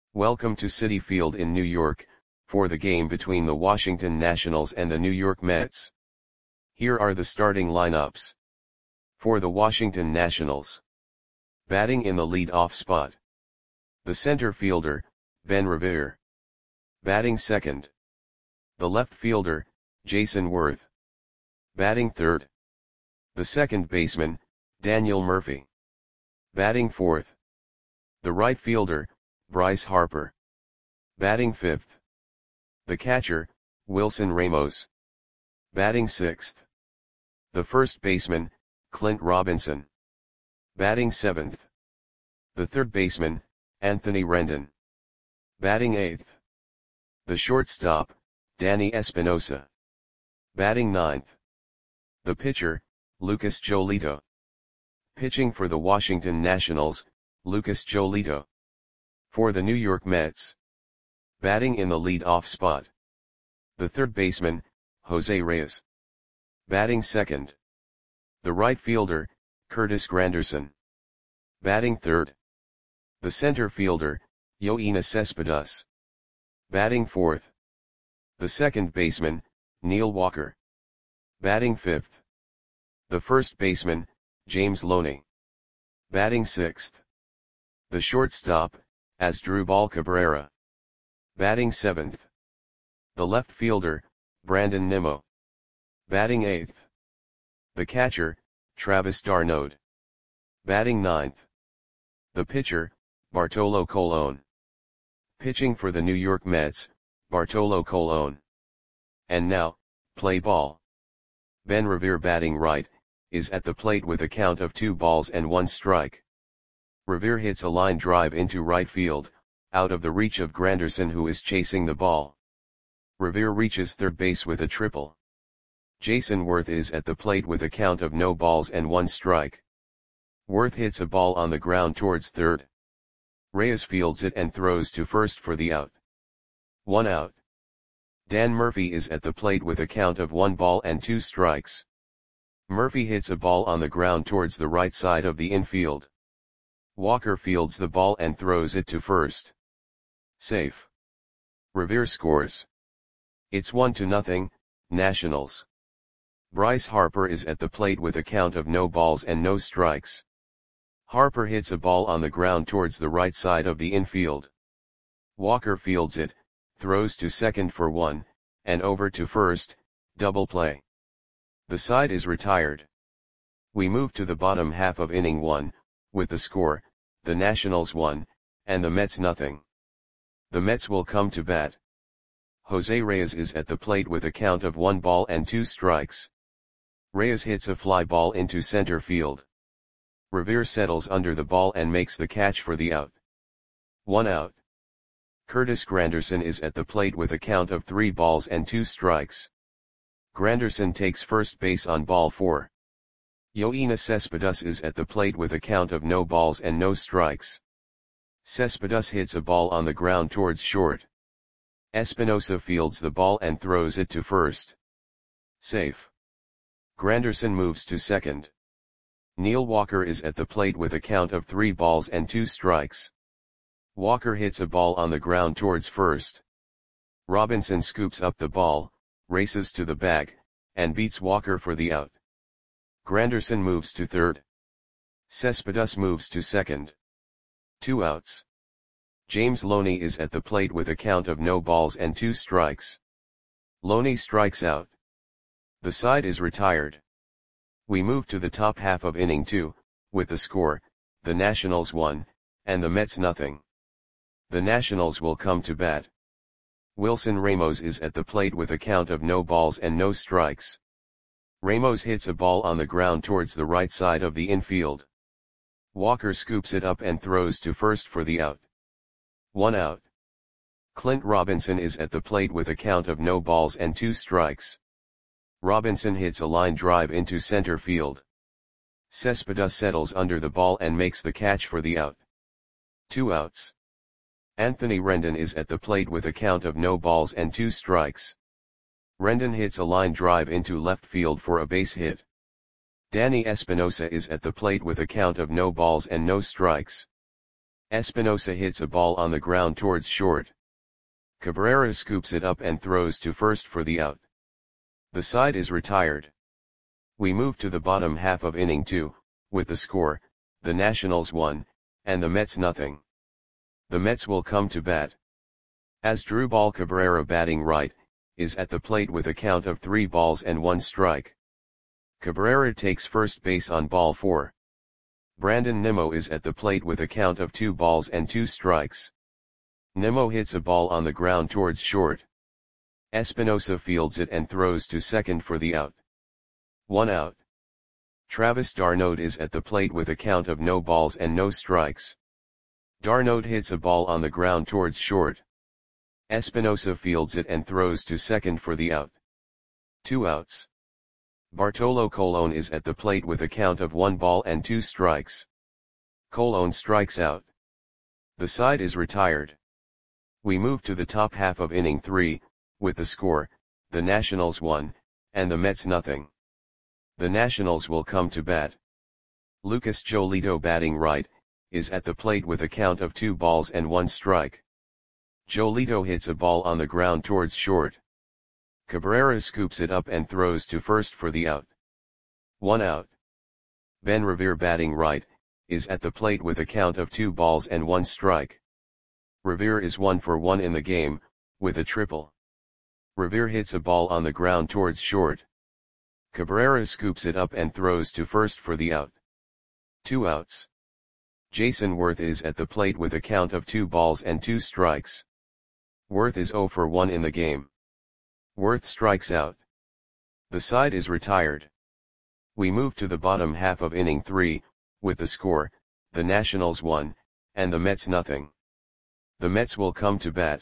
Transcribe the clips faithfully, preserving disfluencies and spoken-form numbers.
Welcome to Citi Field in New York, for the game between the Washington Nationals and the New York Mets. Here are the starting lineups. For the Washington Nationals. Batting in the lead-off spot. The center fielder, Ben Revere. Batting second. The left fielder, Jayson Werth. Batting third. The second baseman, Daniel Murphy. Batting fourth. The right fielder, Bryce Harper. Batting fifth. The catcher, Wilson Ramos. Batting sixth. The first baseman, Clint Robinson. Batting seventh. The third baseman, Anthony Rendon. Batting eighth. The shortstop, Danny Espinosa. Batting ninth. The pitcher, Lucas Giolito. Pitching for the Washington Nationals, Lucas Giolito. For the New York Mets. Batting in the lead-off spot. The third baseman, Jose Reyes. Batting second. The right fielder, Curtis Granderson. Batting third. The center fielder, Yoenis Cespedes. Batting fourth. The second baseman, Neil Walker. Batting fifth. The first baseman, James Loney. Batting sixth. The shortstop, Asdrubal Cabrera. Batting seventh. The left fielder, Brandon Nimmo. Batting eighth. The catcher, Travis d'Arnaud. Batting ninth. The pitcher, Bartolo Colon. Pitching for the New York Mets, Bartolo Colon. And now, play ball. Ben Revere batting right, is at the plate with a count of two balls and one strike. Revere hits a line drive into right field, out of the reach of Granderson, who is chasing the ball. Revere reaches third base with a triple. Jayson Werth is at the plate with a count of no balls and one strike. Werth hits a ball on the ground towards third. Reyes fields it and throws to first for the out. One out. Dan Murphy is at the plate with a count of one ball and two strikes. Murphy hits a ball on the ground towards the right side of the infield. Walker fields the ball and throws it to first. Safe. Revere scores. It's one to nothing, Nationals. Bryce Harper is at the plate with a count of no balls and no strikes. Harper hits a ball on the ground towards the right side of the infield. Walker fields it, throws to second for one, and over to first, double play. The side is retired. We move to the bottom half of inning one, with the score, the Nationals one, and the Mets nothing. The Mets will come to bat. Jose Reyes is at the plate with a count of one ball and two strikes. Reyes hits a fly ball into center field. Revere settles under the ball and makes the catch for the out. One out. Curtis Granderson is at the plate with a count of three balls and two strikes. Granderson takes first base on ball four. Yoenis Cespedes is at the plate with a count of no balls and no strikes. Cespedes hits a ball on the ground towards short. Espinosa fields the ball and throws it to first. Safe. Granderson moves to second. Neil Walker is at the plate with a count of three balls and two strikes. Walker hits a ball on the ground towards first. Robinson scoops up the ball, races to the bag, and beats Walker for the out. Granderson moves to third. Cespedes moves to second. Two outs. James Loney is at the plate with a count of no balls and two strikes. Loney strikes out. The side is retired. We move to the top half of inning two, with the score, the Nationals one, and the Mets nothing. The Nationals will come to bat. Wilson Ramos is at the plate with a count of no balls and no strikes. Ramos hits a ball on the ground towards the right side of the infield. Walker scoops it up and throws to first for the out. One out. Clint Robinson is at the plate with a count of no balls and two strikes. Robinson hits a line drive into center field. Cespedes settles under the ball and makes the catch for the out. Two outs. Anthony Rendon is at the plate with a count of no balls and two strikes. Rendon hits a line drive into left field for a base hit. Danny Espinosa is at the plate with a count of no balls and no strikes. Espinosa hits a ball on the ground towards short. Cabrera scoops it up and throws to first for the out. The side is retired. We move to the bottom half of inning two, with the score, the Nationals one, and the Mets nothing. The Mets will come to bat. Asdrubal Cabrera, batting right, is at the plate with a count of three balls and one strike. Cabrera takes first base on ball four. Brandon Nimmo is at the plate with a count of two balls and two strikes. Nimmo hits a ball on the ground towards short. Espinosa fields it and throws to second for the out. One out. Travis d'Arnaud is at the plate with a count of no balls and no strikes. d'Arnaud hits a ball on the ground towards short. Espinosa fields it and throws to second for the out. Two outs. Bartolo Colon is at the plate with a count of one ball and two strikes. Colon strikes out. The side is retired. We move to the top half of inning three, with the score, the Nationals one, and the Mets nothing. The Nationals will come to bat. Lucas Giolito, batting right, is at the plate with a count of two balls and one strike. Giolito hits a ball on the ground towards short. Cabrera scoops it up and throws to first for the out. One out. Ben Revere, batting right, is at the plate with a count of two balls and one strike. Revere is one for one in the game, with a triple. Revere hits a ball on the ground towards short. Cabrera scoops it up and throws to first for the out. Two outs. Jason Worth is at the plate with a count of two balls and two strikes. Worth is zero for one in the game. Worth strikes out. The side is retired. We move to the bottom half of inning three, with the score, the Nationals one, and the Mets nothing. The Mets will come to bat.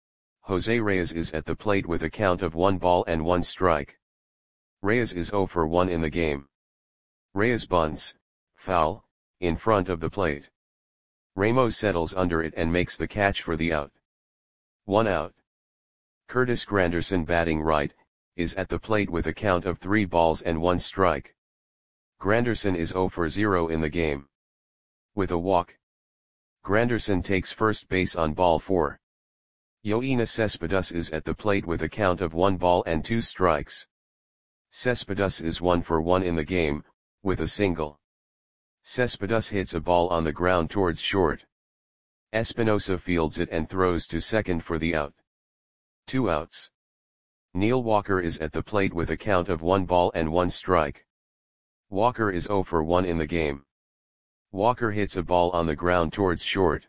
Jose Reyes is at the plate with a count of one ball and one strike. Reyes is zero for one in the game. Reyes bunts, foul, in front of the plate. Ramos settles under it and makes the catch for the out. One out. Curtis Granderson, batting right, is at the plate with a count of three balls and one strike. Granderson is zero for zero in the game. With a walk, Granderson takes first base on ball four. Yoenis Cespedes is at the plate with a count of one ball and two strikes. Cespedes is one for one in the game, with a single. Cespedes hits a ball on the ground towards short. Espinosa fields it and throws to second for the out. Two outs. Neil Walker is at the plate with a count of one ball and one strike. Walker is zero for one in the game. Walker hits a ball on the ground towards short.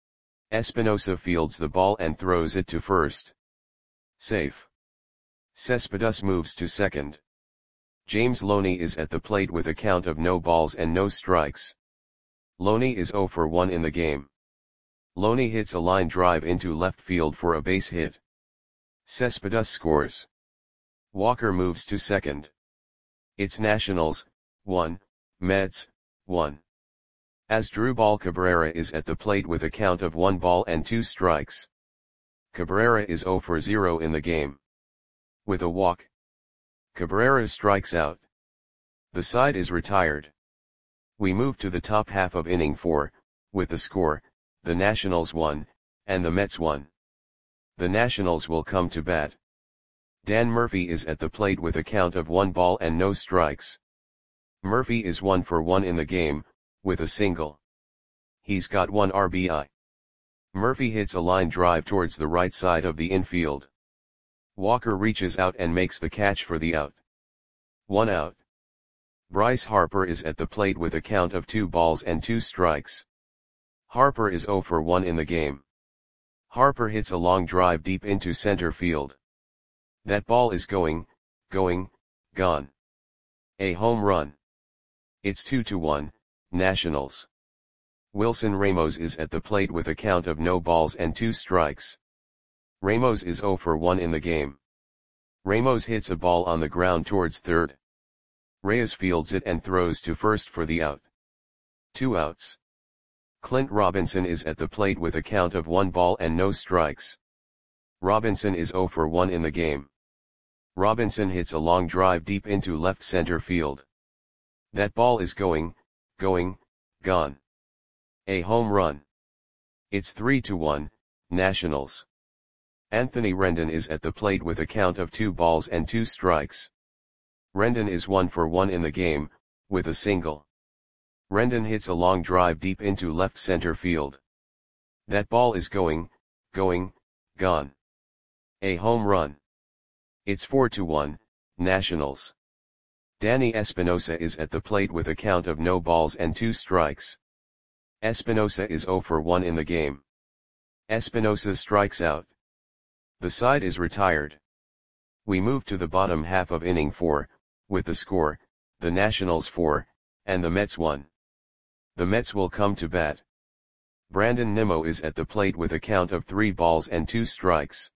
Espinosa fields the ball and throws it to first. Safe. Cespedes moves to second. James Loney is at the plate with a count of no balls and no strikes. Loney is zero for one in the game. Loney hits a line drive into left field for a base hit. Cespedes scores. Walker moves to second. It's Nationals, one, Mets, one. Asdrubal Cabrera is at the plate with a count of one ball and two strikes. Cabrera is zero for zero in the game. With a walk, Cabrera strikes out. The side is retired. We move to the top half of inning four, with the score, the Nationals one, and the Mets one. The Nationals will come to bat. Dan Murphy is at the plate with a count of one ball and no strikes. Murphy is one for one in the game, with a single. He's got one R B I. Murphy hits a line drive towards the right side of the infield. Walker reaches out and makes the catch for the out. One out. Bryce Harper is at the plate with a count of two balls and two strikes. Harper is zero for one in the game. Harper hits a long drive deep into center field. That ball is going, going, gone. A home run. It's two to one, Nationals. Wilson Ramos is at the plate with a count of no balls and two strikes. Ramos is zero for one in the game. Ramos hits a ball on the ground towards third. Reyes fields it and throws to first for the out. Two outs. Clint Robinson is at the plate with a count of one ball and no strikes. Robinson is zero for one in the game. Robinson hits a long drive deep into left center field. That ball is going, going, gone. A home run. It's three to one, Nationals. Anthony Rendon is at the plate with a count of two balls and two strikes. Rendon is one for one in the game, with a single. Rendon hits a long drive deep into left center field. That ball is going, going, gone. A home run. It's four to one, Nationals. Danny Espinosa is at the plate with a count of no balls and two strikes. Espinosa is zero for one in the game. Espinosa strikes out. The side is retired. We move to the bottom half of inning four, with the score, the Nationals four, and the Mets one. The Mets will come to bat. Brandon Nimmo is at the plate with a count of three balls and two strikes.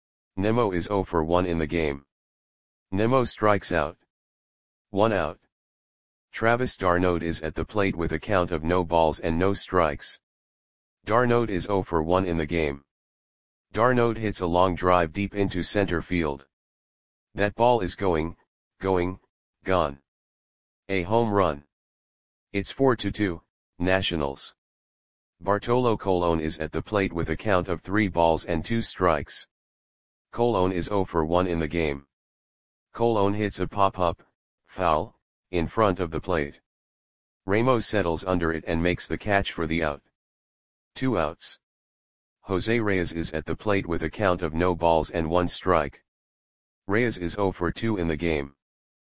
Nimmo is zero for one in the game. Nimmo strikes out. One out. Travis d'Arnaud is at the plate with a count of no balls and no strikes. d'Arnaud is zero for one in the game. d'Arnaud hits a long drive deep into center field. That ball is going, going, gone. A home run. It's four to two, Nationals. Bartolo Colon is at the plate with a count of three balls and two strikes. Colon is zero for one in the game. Colon hits a pop-up, foul, in front of the plate. Ramos settles under it and makes the catch for the out. Two outs. Jose Reyes is at the plate with a count of no balls and one strike. Reyes is zero for two in the game.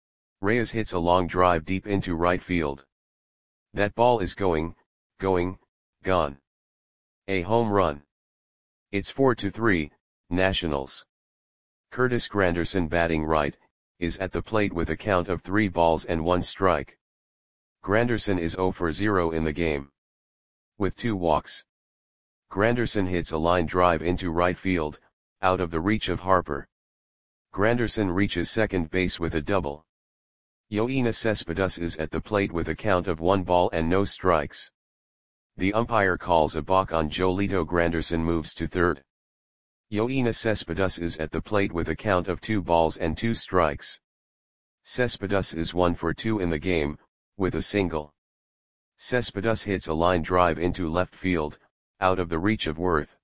Reyes hits a long drive deep into right field. That ball is going, going, gone. A home run. It's four to three, Nationals. Curtis Granderson, batting right, is at the plate with a count of three balls and one strike. Granderson is zero for zero in the game. With two walks. Granderson hits a line drive into right field, out of the reach of Harper. Granderson reaches second base with a double. Yoenis Cespedes is at the plate with a count of one ball and no strikes. The umpire calls a balk on Jolito. Granderson moves to third. Yoenis Cespedes is at the plate with a count of two balls and two strikes. Cespedes is one for two in the game, with a single. Cespedes hits a line drive into left field, out of the reach of Worth.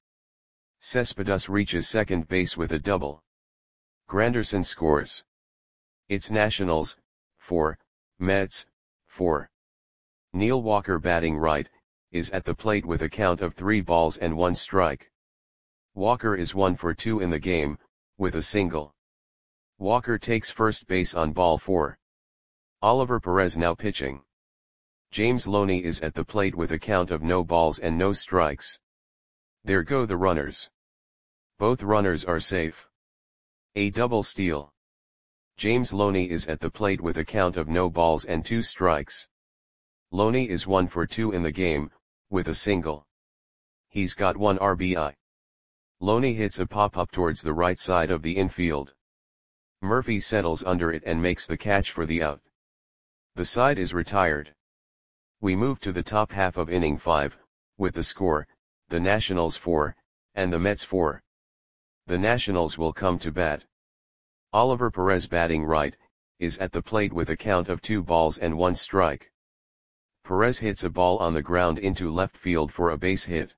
Cespedes reaches second base with a double. Granderson scores. It's Nationals, four, Mets, four. Neil Walker, batting right, is at the plate with a count of three balls and one strike. Walker is one for two in the game, with a single. Walker takes first base on ball four. Oliver Perez now pitching. James Loney is at the plate with a count of no balls and no strikes. There go the runners. Both runners are safe. A double steal. James Loney is at the plate with a count of no balls and two strikes. Loney is one for two in the game, with a single. He's got one R B I. Loney hits a pop-up towards the right side of the infield. Murphy settles under it and makes the catch for the out. The side is retired. We move to the top half of inning five, with the score, the Nationals four, and the Mets four. The Nationals will come to bat. Oliver Perez, batting right, is at the plate with a count of two balls and one strike. Perez hits a ball on the ground into left field for a base hit.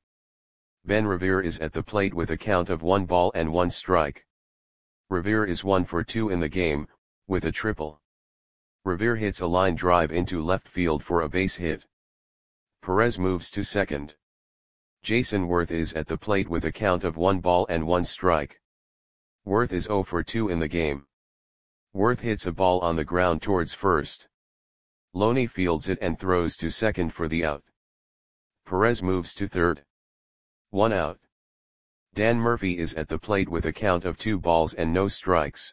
Ben Revere is at the plate with a count of one ball and one strike. Revere is one for two in the game, with a triple. Revere hits a line drive into left field for a base hit. Perez moves to second. Jason Worth is at the plate with a count of one ball and one strike. Worth is zero for two in the game. Worth hits a ball on the ground towards first. Loney fields it and throws to second for the out. Perez moves to third. One out. Dan Murphy is at the plate with a count of two balls and no strikes.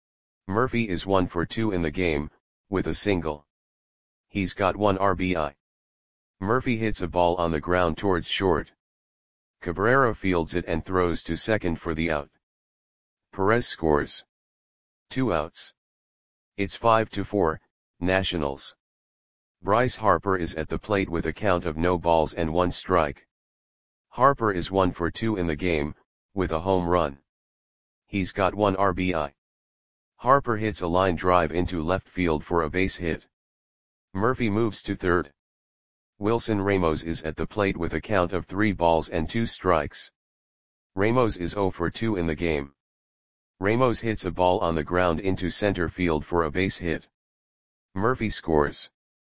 Murphy is one for two in the game, with a single. He's got one R B I. Murphy hits a ball on the ground towards short. Cabrera fields it and throws to second for the out. Perez scores. Two outs. It's five to four, Nationals. Bryce Harper is at the plate with a count of no balls and one strike. Harper is one for two in the game, with a home run. He's got one R B I. Harper hits a line drive into left field for a base hit. Murphy moves to third. Wilson Ramos is at the plate with a count of three balls and two strikes. Ramos is zero for two in the game. Ramos hits a ball on the ground into center field for a base hit. Murphy scores.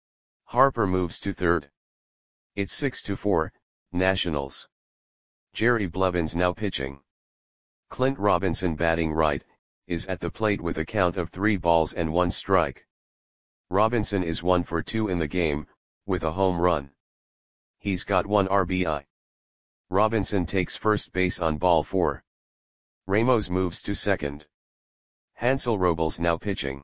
Harper moves to third. It's six to four, Nationals. Jerry Blevins now pitching. Clint Robinson batting right, is at the plate with a count of three balls and one strike. Robinson is one for two in the game, with a home run. He's got one R B I. Robinson takes first base on ball four. Ramos moves to second. Hansel Robles now pitching.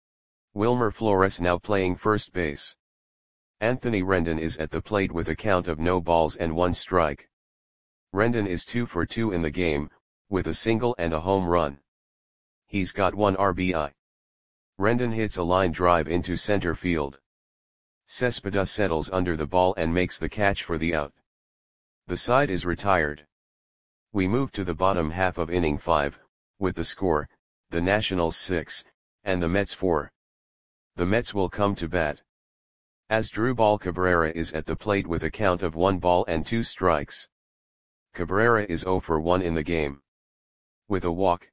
Wilmer Flores now playing first base. Anthony Rendon is at the plate with a count of no balls and one strike. Rendon is two for two in the game, with a single and a home run. He's got one R B I. Rendon hits a line drive into center field. Cespedes settles under the ball and makes the catch for the out. The side is retired. We move to the bottom half of inning five, with the score, the Nationals six, and the Mets four. The Mets will come to bat. Asdrubal Cabrera is at the plate with a count of one ball and two strikes. Cabrera is zero for one in the game. With a walk,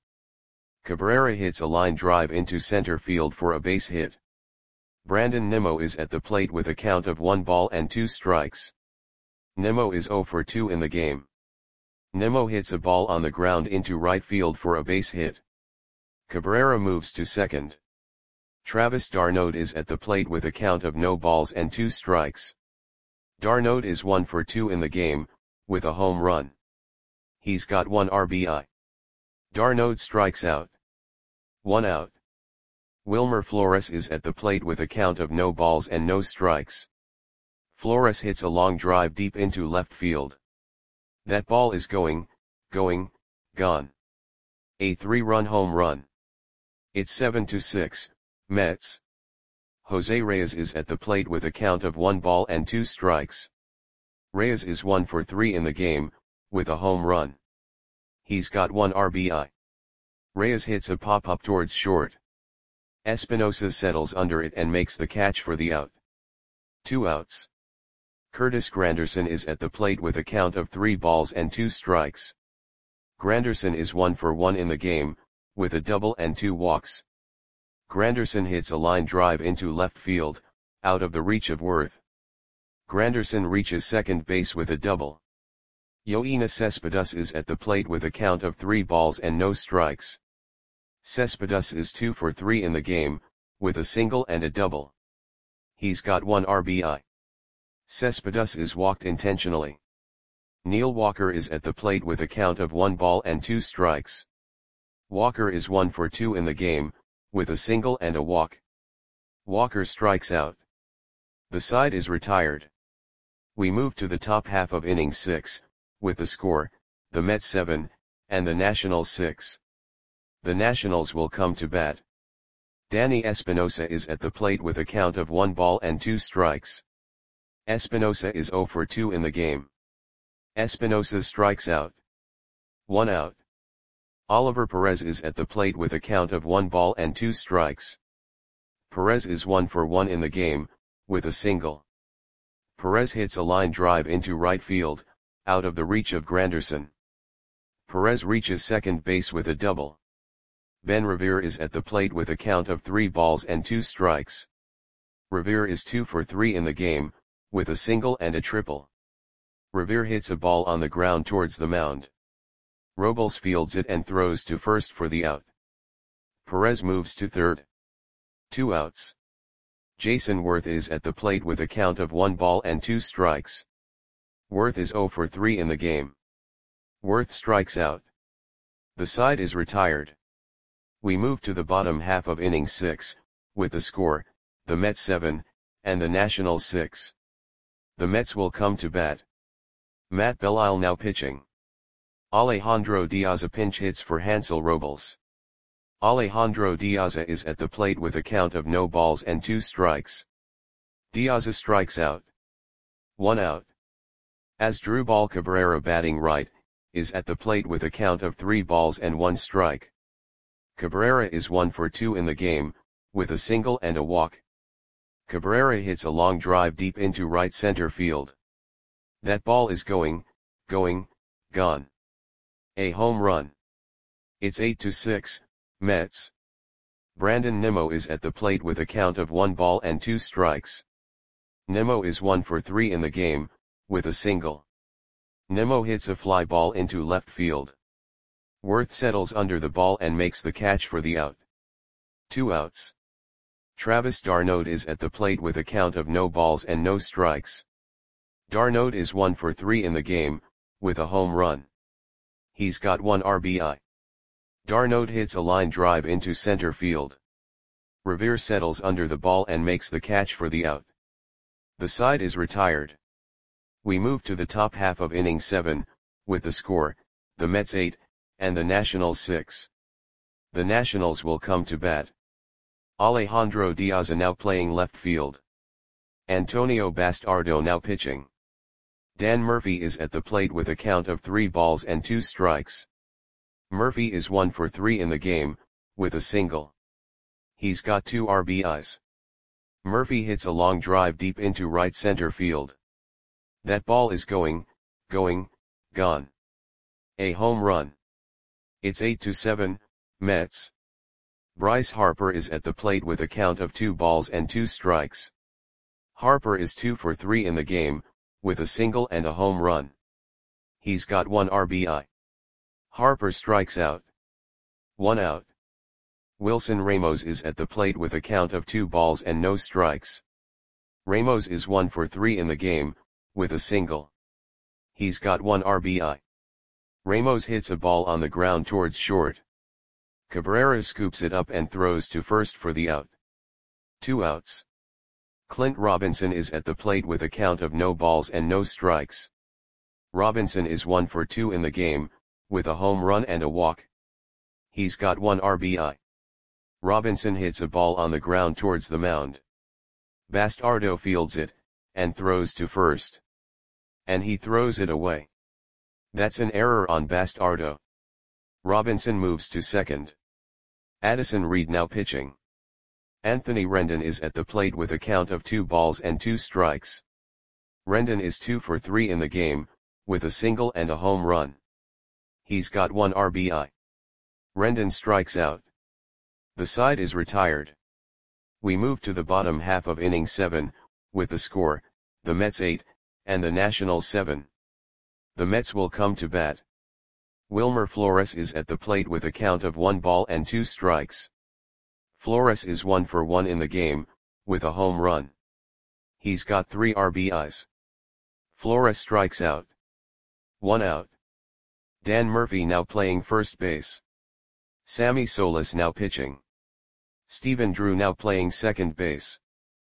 Cabrera hits a line drive into center field for a base hit. Brandon Nimmo is at the plate with a count of one ball and two strikes. Nimmo is zero for two in the game. Nimmo hits a ball on the ground into right field for a base hit. Cabrera moves to second. Travis d'Arnaud is at the plate with a count of no balls and two strikes. d'Arnaud is one for two in the game, with a home run. He's got one R B I. d'Arnaud strikes out. One out. Wilmer Flores is at the plate with a count of no balls and no strikes. Flores hits a long drive deep into left field. That ball is going, going, gone. A three-run home run. It's seven to six, Mets. Jose Reyes is at the plate with a count of one ball and two strikes. Reyes is one for three in the game, with a home run. He's got one R B I. Reyes hits a pop-up towards short. Espinosa settles under it and makes the catch for the out. Two outs. Curtis Granderson is at the plate with a count of three balls and two strikes. Granderson is one for one in the game, with a double and two walks. Granderson hits a line drive into left field, out of the reach of Worth. Granderson reaches second base with a double. Yoenis Cespedes is at the plate with a count of three balls and no strikes. Cespedes is two for three in the game, with a single and a double. He's got one R B I. Cespedes is walked intentionally. Neil Walker is at the plate with a count of one ball and two strikes. Walker is one for two in the game, with a single and a walk. Walker strikes out. The side is retired. We move to the top half of inning six, with the score, the Mets seven, and the Nationals six. The Nationals will come to bat. Danny Espinosa is at the plate with a count of one ball and two strikes. Espinosa is zero for two in the game. Espinosa strikes out. One out. Oliver Perez is at the plate with a count of one ball and two strikes. Perez is one for one in the game, with a single. Perez hits a line drive into right field, out of the reach of Granderson. Perez reaches second base with a double. Ben Revere is at the plate with a count of three balls and two strikes. Revere is two for three in the game, with a single and a triple. Revere hits a ball on the ground towards the mound. Robles fields it and throws to first for the out. Perez moves to third. Two outs. Jason Worth is at the plate with a count of one ball and two strikes. Worth is zero for three in the game. Worth strikes out. The side is retired. We move to the bottom half of inning six, with the score, the Mets seven, and the Nationals six. The Mets will come to bat. Matt Belisle now pitching. Alejandro Diaz pinch hits for Hansel Robles. Alejandro Diaz is at the plate with a count of no balls and two strikes. Diaz strikes out. One out. Asdrubal Cabrera batting right, is at the plate with a count of three balls and one strike. Cabrera is one for two in the game, with a single and a walk. Cabrera hits a long drive deep into right center field. That ball is going, going, gone. A home run. It's eight to six, Mets. Brandon Nimmo is at the plate with a count of one ball and two strikes. Nimmo is one for three in the game, with a single. Nimmo hits a fly ball into left field. Worth settles under the ball and makes the catch for the out. Two outs. Travis d'Arnaud is at the plate with a count of no balls and no strikes. d'Arnaud is one for three in the game, with a home run. He's got one R B I. d'Arnaud hits a line drive into center field. Revere settles under the ball and makes the catch for the out. The side is retired. We move to the top half of inning seven, with the score, the Mets eight, and the Nationals six. The Nationals will come to bat. Alejandro Diaz now playing left field. Antonio Bastardo now pitching. Dan Murphy is at the plate with a count of three balls and two strikes. Murphy is one for three in the game, with a single. He's got two R B Is. Murphy hits a long drive deep into right center field. That ball is going, going, gone. A home run. It's eight to seven, Mets. Bryce Harper is at the plate with a count of two balls and two strikes. Harper is two for three in the game, with a single and a home run. He's got one R B I. Harper strikes out. One out. Wilson Ramos is at the plate with a count of two balls and no strikes. Ramos is one for three in the game, with a single. He's got one R B I. Ramos hits a ball on the ground towards short. Cabrera scoops it up and throws to first for the out. Two outs. Clint Robinson is at the plate with a count of no balls and no strikes. Robinson is one for two in the game, with a home run and a walk. He's got one R B I. Robinson hits a ball on the ground towards the mound. Bastardo fields it, and throws to first. And he throws it away. That's an error on Bastardo. Robinson moves to second. Addison Reed now pitching. Anthony Rendon is at the plate with a count of two balls and two strikes. Rendon is two for three in the game, with a single and a home run. He's got one R B I. Rendon strikes out. The side is retired. We move to the bottom half of inning seven, with the score, the Mets eight, and the Nationals seven. The Mets will come to bat. Wilmer Flores is at the plate with a count of one ball and two strikes. Flores is one for one in the game, with a home run. He's got three R B Is. Flores strikes out. One out. Dan Murphy now playing first base. Sammy Solis now pitching. Stephen Drew now playing second base.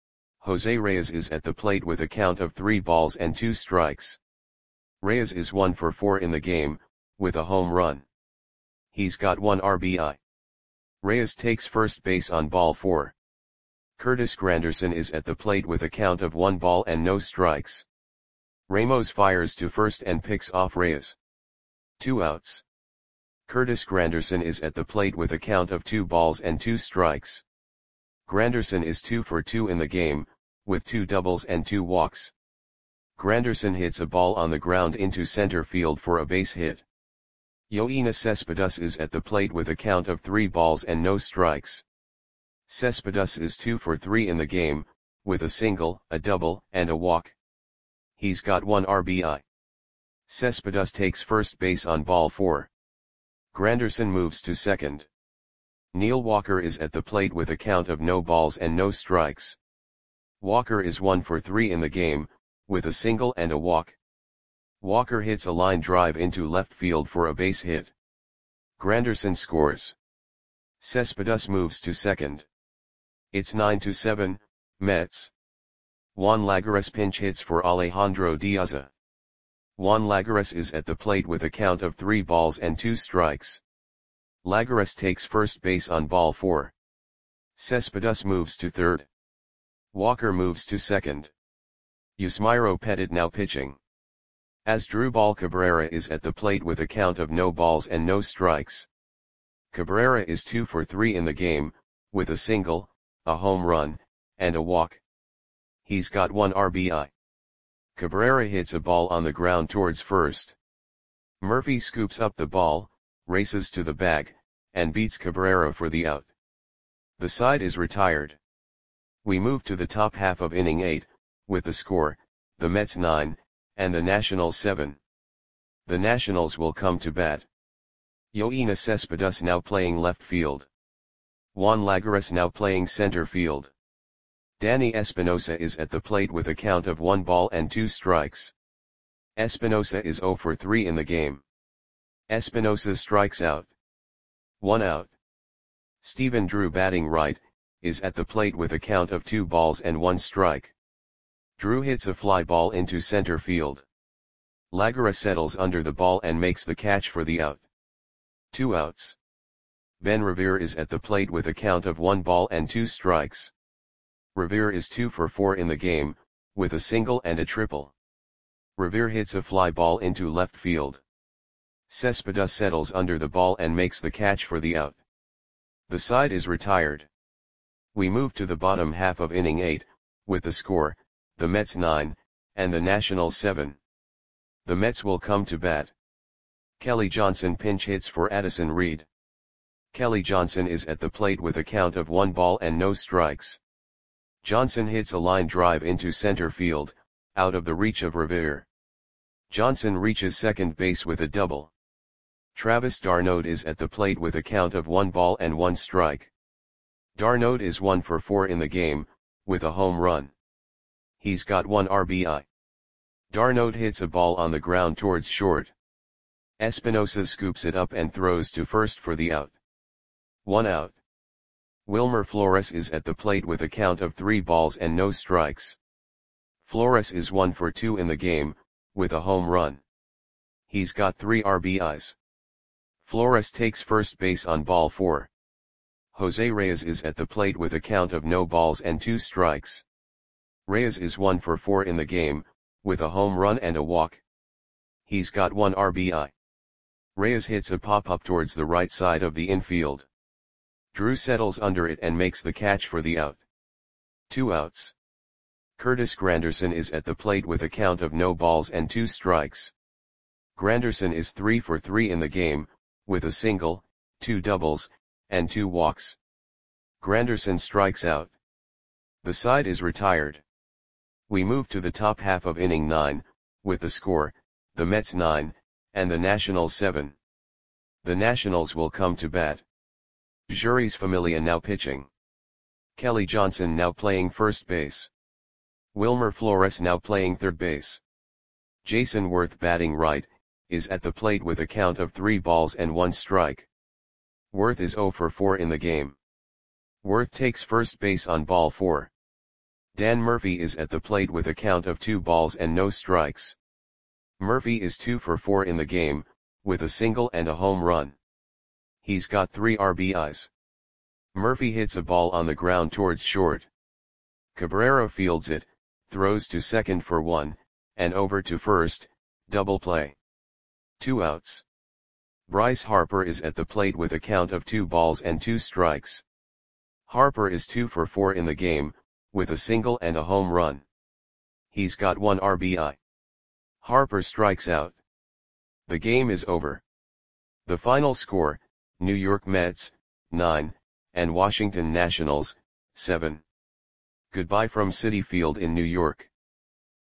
Jose Reyes is at the plate with a count of three balls and two strikes. Reyes is one for four in the game, with a home run. He's got one R B I. Reyes takes first base on ball four. Curtis Granderson is at the plate with a count of one ball and no strikes. Ramos fires to first and picks off Reyes. Two outs. Curtis Granderson is at the plate with a count of two balls and two strikes. Granderson is two for two in the game, with two doubles and two walks. Granderson hits a ball on the ground into center field for a base hit. Yoenis Cespedes is at the plate with a count of three balls and no strikes. Cespedes is two for three in the game, with a single, a double, and a walk. He's got one R B I. Cespedes takes first base on ball four. Granderson moves to second. Neil Walker is at the plate with a count of no balls and no strikes. Walker is one for three in the game, with a single and a walk. Walker hits a line drive into left field for a base hit. Granderson scores. Cespedes moves to second. It's nine to seven, Mets. Juan Lagares pinch hits for Alejandro Diaz. Juan Lagares is at the plate with a count of three balls and two strikes. Lagares takes first base on ball four. Cespedes moves to third. Walker moves to second. Yusmeiro Petit now pitching. Asdrubal Cabrera is at the plate with a count of no balls and no strikes. Cabrera is two for three in the game, with a single, a home run, and a walk. He's got one R B I. Cabrera hits a ball on the ground towards first. Murphy scoops up the ball, races to the bag, and beats Cabrera for the out. The side is retired. We move to the top half of inning eight, with the score, the Mets nine, and the Nationals seven. The Nationals will come to bat. Yoenis Cespedes now playing left field. Juan Lagares now playing center field. Danny Espinosa is at the plate with a count of one ball and two strikes. Espinosa is zero for three in the game. Espinosa strikes out. One out. Stephen Drew batting right, is at the plate with a count of two balls and one strike. Drew hits a fly ball into center field. Lagares settles under the ball and makes the catch for the out. Two outs. Ben Revere is at the plate with a count of one ball and two strikes. Revere is two for four in the game, with a single and a triple. Revere hits a fly ball into left field. Cespedes settles under the ball and makes the catch for the out. The side is retired. We move to the bottom half of inning eight, with the score, the Mets nine, and the Nationals seven. The Mets will come to bat. Kelly Johnson pinch hits for Addison Reed. Kelly Johnson is at the plate with a count of one ball and no strikes. Johnson hits a line drive into center field, out of the reach of Revere. Johnson reaches second base with a double. Travis d'Arnaud is at the plate with a count of one ball and one strike. d'Arnaud is one for four in the game, with a home run. He's got one R B I. d'Arnaud hits a ball on the ground towards short. Espinosa scoops it up and throws to first for the out. One out. Wilmer Flores is at the plate with a count of three balls and no strikes. Flores is one for two in the game, with a home run. He's got three R B Is. Flores takes first base on ball four. Jose Reyes is at the plate with a count of no balls and two strikes. Reyes is one for four in the game, with a home run and a walk. He's got one R B I. Reyes hits a pop-up towards the right side of the infield. Drew settles under it and makes the catch for the out. Two outs. Curtis Granderson is at the plate with a count of no balls and two strikes. Granderson is three for three in the game, with a single, two doubles, and two walks. Granderson strikes out. The side is retired. We move to the top half of inning nine, with the score, the Mets nine, and the Nationals seven. The Nationals will come to bat. Juris Familia now pitching. Kelly Johnson now playing first base. Wilmer Flores now playing third base. Jason Worth batting right, is at the plate with a count of three balls and one strike. Worth is zero for four in the game. Worth takes first base on ball four. Dan Murphy is at the plate with a count of two balls and no strikes. Murphy is two for four in the game, with a single and a home run. He's got three R B Is. Murphy hits a ball on the ground towards short. Cabrera fields it, throws to second for one, and over to first, double play. Two outs. Bryce Harper is at the plate with a count of two balls and two strikes. Harper is two for four in the game, with a single and a home run. He's got one R B I. Harper strikes out. The game is over. The final score, New York Mets, nine, and Washington Nationals, seven. Goodbye from Citi Field in New York.